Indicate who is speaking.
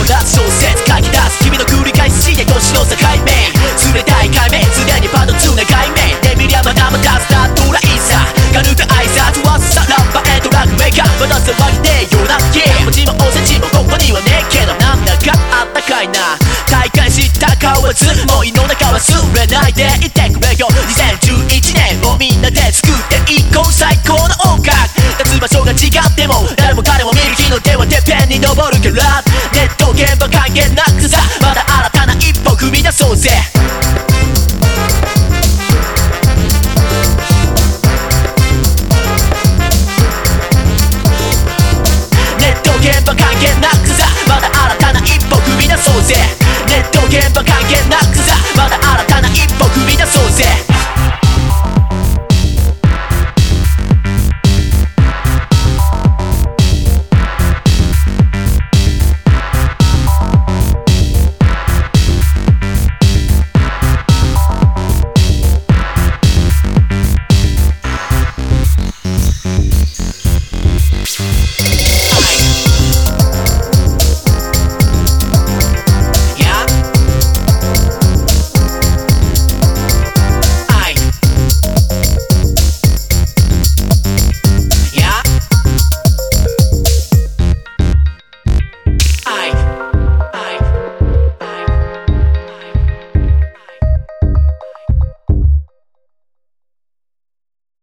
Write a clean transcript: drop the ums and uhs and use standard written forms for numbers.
Speaker 1: な小説書き出す君の繰り返しで年の境目連れたい解明常にパート2長い目で見りゃまだまだスタートライザー軽く挨拶はさラッパードラッグメーカーまだ騒ぎねえよなゲーム文字もおせちもここにはねえけどなんだかあったかいな大会した顔はつもう胃の中忘れないでいてくれよ